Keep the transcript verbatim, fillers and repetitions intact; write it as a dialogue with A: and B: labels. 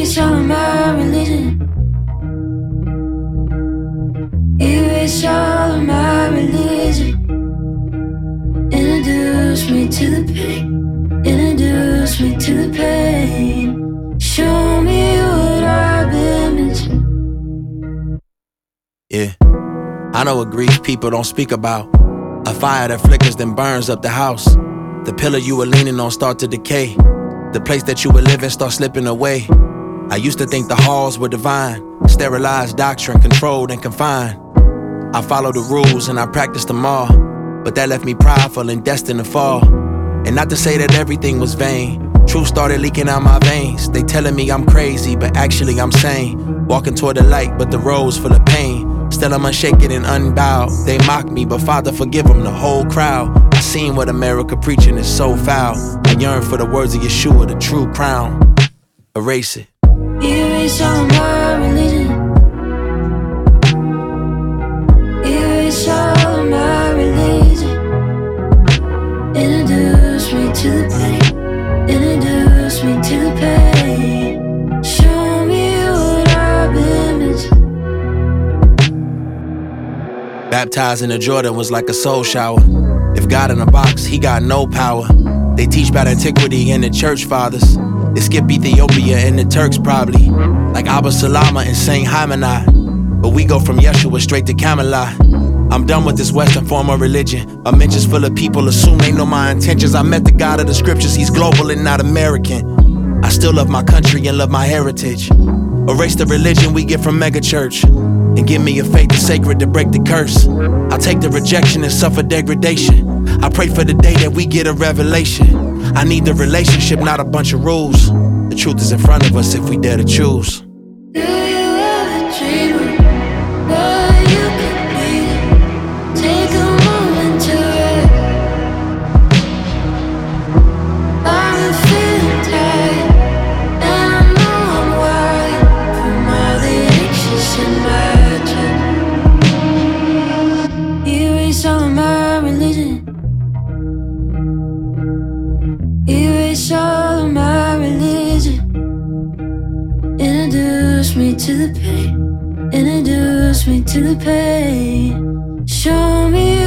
A: Erase all of my religion. Erase all of my religion. Introduce me to the pain. Introduce me to the pain. Show me what I've been missing.
B: Yeah, I know what grief people don't speak about. A fire that flickers then burns up the house. The pillar you were leaning on start to decay. The place that you were living start slipping away. I used to think the halls were divine. Sterilized doctrine, controlled and confined. I followed the rules and I practiced them all, but that left me prideful and destined to fall. And not to say that everything was vain. Truth started leaking out my veins. They telling me I'm crazy, but actually I'm sane. Walking toward the light, but the road's full of pain. Still I'm unshaken and unbowed. They mock me, but Father forgive them, the whole crowd. I seen what America preaching is so foul. I yearn for the words of Yeshua, the true crown. Erase it.
A: Erase all of my religion. Erase all of my religion. Introduce me to the pain. Introduce me to the pain. Show me what I've been missing.
B: Baptized in the Jordan was like a soul shower. If God in a box, he got no power. They teach about antiquity and the church fathers. They skip Ethiopia and the Turks probably, like Abba Salama and Saint Hamanai. But we go from Yeshua straight to Camelot. I'm done with this Western form of religion. A mentions full of people assume they know my intentions. I met the God of the scriptures, he's global and not American. I still love my country and love my heritage. Erase the religion we get from megachurch, and give me a faith that's sacred to break the curse. I'll take the rejection and suffer degradation. I pray for the day that we get a revelation. I need the relationship, not a bunch of rules. The truth is in front of us if we dare to choose.
A: Do you ever dream of what you could be? Take a moment to rest. I'm feeling tired, and I know I'm wired from all the anxious in my chest. Erase all of my religion. Erase all of my religion. Introduce me to the pain. Introduce me to the pain. Show me